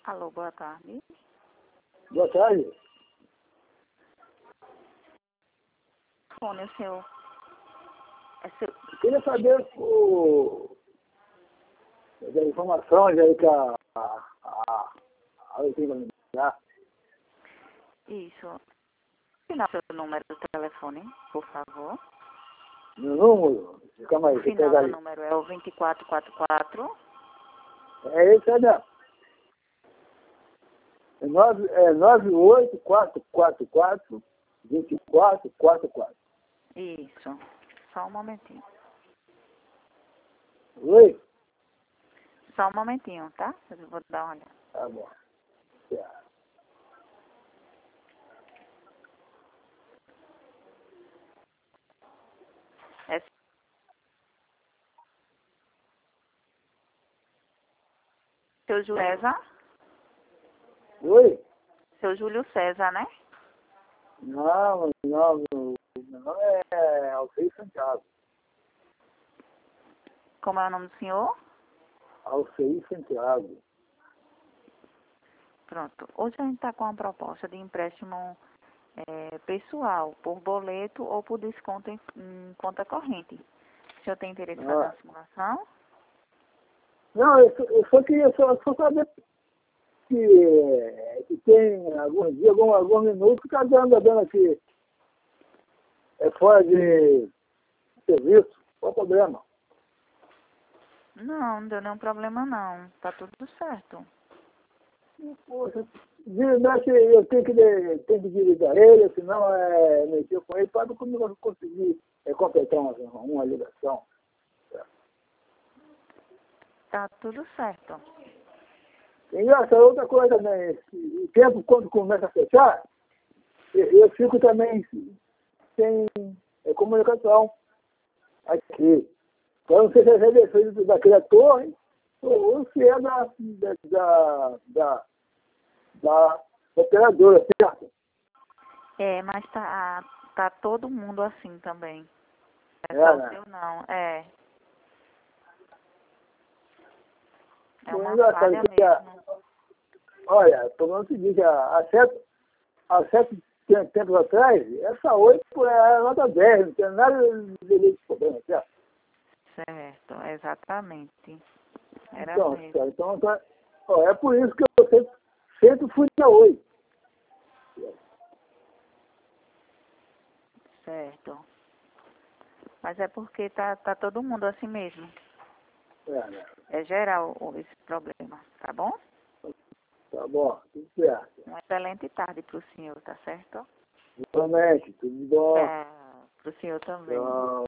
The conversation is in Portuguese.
Alô, boa tarde. Boa tarde. Fone, o senhor. É seu... Queria saber as informações aí que a tem para me dar. Isso. Final seu número do telefone, por favor. Meu número? Calma aí, O você final pega do aí. número é o 2444. É esse aí mesmo. É 98444-2444. Isso. Só um momentinho. Oi? Só um momentinho, tá? Eu vou dar uma olhada. Tá bom. Tá. É seu Júlio César? Oi? Seu Júlio César, né? Não, meu nome é Alcei Santiago. Como é o nome do senhor? Alcei Santiago. Pronto. Hoje a gente está com uma proposta de empréstimo pessoal, por boleto ou por desconto em conta corrente. O senhor tem interesse em fazer uma simulação? Não, eu só queria só saber que tem alguns dias, alguns minutos que está dando aqui fora de serviço. Qual o problema? Não deu nenhum problema não. Tá tudo certo. Poxa, eu tenho que desligar ele, senão mexer com ele, para como eu conseguir completar uma ligação. Tá tudo certo. E essa outra coisa, né? O tempo, quando começa a fechar, eu fico também sem comunicação aqui. Eu não sei se é defeito daquela torre ou se é da operadora, certo? Mas tá todo mundo assim também. É É, só o né? seu não. É Bom, uma engraçado falha que mesmo. olha, estou falando o seguinte, há sete tempos atrás, essa 8 era nota 10, não tinha nada de problema, certo? Certo, exatamente. Era Então, mesmo. certo, é por isso que eu sempre fui na 8. Certo. Mas é porque tá todo mundo assim mesmo. É, né? É geral esse problema, tá bom? Tá bom, tudo certo. Uma excelente tarde pro senhor, tá certo? Realmente, tudo bom. Pro senhor também. Tchau.